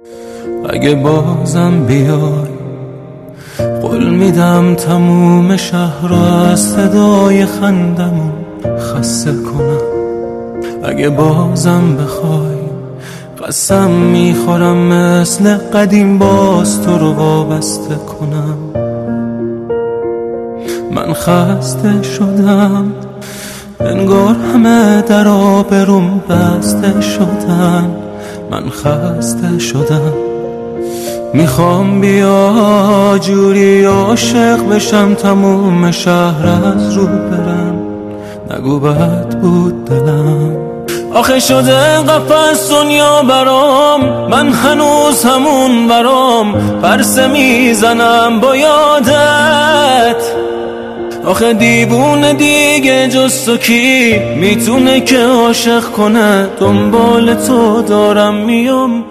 اگه بازم بیای قول میدم تموم شهر را از صدای خندمون خسته کنم. اگه بازم بخوای قسم میخورم مثل قدیم باز تو رو وابسته کنم. من خسته شدم انگار همه در آبروم بسته شدن. من خسته شدم میخوام بیا جوری عاشق بشم تموم شهر از رو برم. نگو بد بود دلم آخه شده قفس دنیا برام. من هنوز همون برام پرسه میزنم با یادت. آخه دیوونه دیگه جز تو کی میتونه که عاشق کنه؟ دنبال تو دارم میام